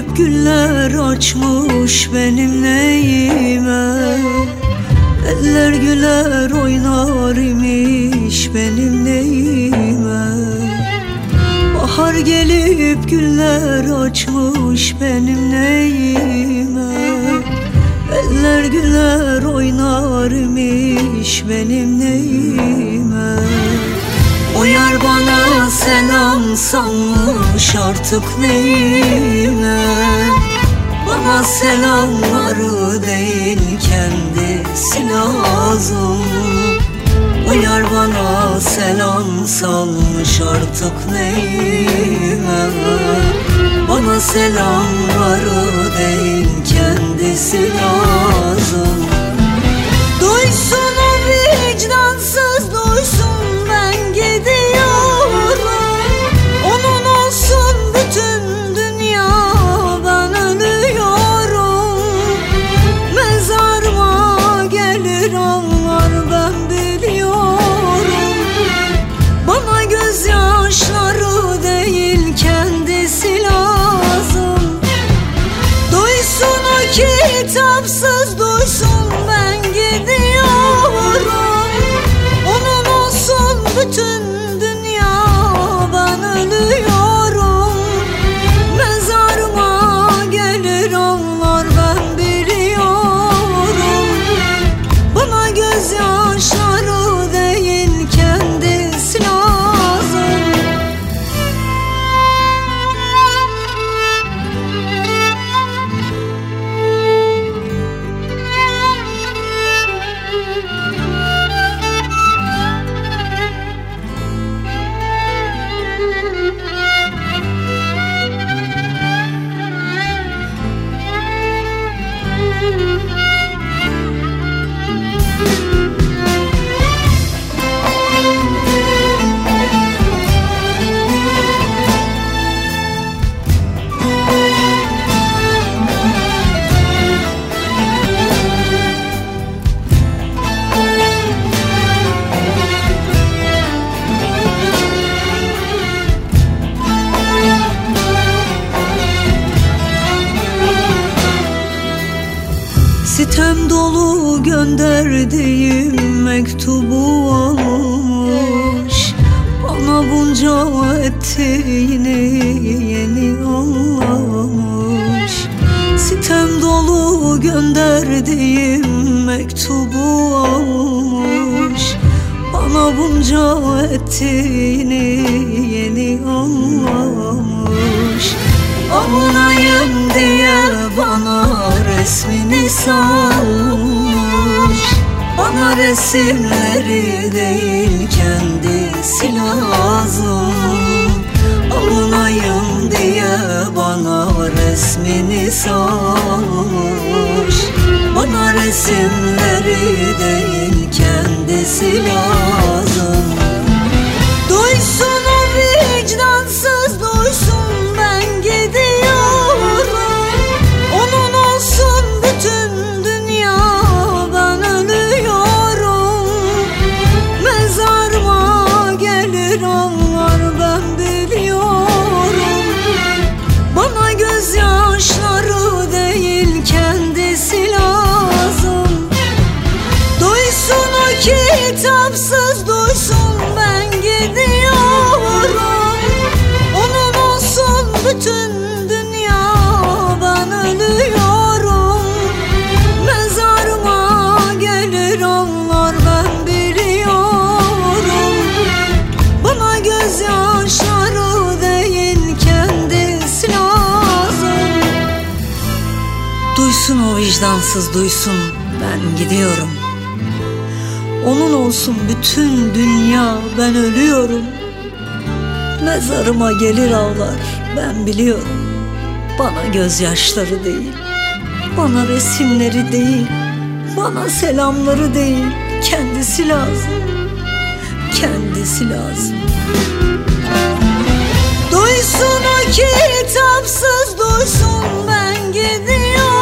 gelip güller açmış benim neyime. Eller güler oynar imiş benim neyime. Bahar gelip güller açmış benim neyime. Eller güler oynar imiş benim neyime. O yar bana selam salmış artık neyime. Bana selamları değil kendisi lazım. O yar bana selam salmış artık neyime. Bana selamları değil kendisi lazım. Duysun o vicdansız duysun ben gidiyorum. Onun olsun bütün dünya ben ölüyorum. Mezarıma gelir ağlar ben biliyorum. Bana gözyaşları değil kendisi lazım. Duysun o kitapsız duysun ben gidiyorum. Onun olsun bütün dünya ben ölüyorum. Mezarıma gelir ağlar ben biliyorum. Bana gözyaşları değil kendisi lazım. Sitem dolu gönderdiğim mektubu almış. Bana bunca ettiğini yeni anlamış. Sitem dolu gönderdiğim mektubu almış. Bana bunca ettiğini yeni anlamış. Avunayım diye bana resmini salmış. Bana resimleri değil kendisi lazım. Avunayım diye bana resmini salmış. Bana resimleri değil kendisi lazım. Duysun o vicdansız duysun ben gidiyorum. Onun olsun bütün dünya ben ölüyorum. Mezarıma gelir ağlar ben biliyorum. Bana gözyaşları değil kendisi lazım. Duysun o kitapsız duysun ben gidiyorum. Onun olsun bütün dünya ben ölüyorum. Mezarıma gelir ağlar ben biliyorum. Bana gözyaşları değil kendisi lazım. Duysun o vicdansız duysun ben gidiyorum. Onun olsun bütün dünya ben ölüyorum. Mezarıma gelir ağlar ben biliyorum. Bana gözyaşları değil, bana resimleri değil, bana selamları değil kendisi lazım. Kendisi lazım. Duysun o kitapsız duysun ben gidiyorum.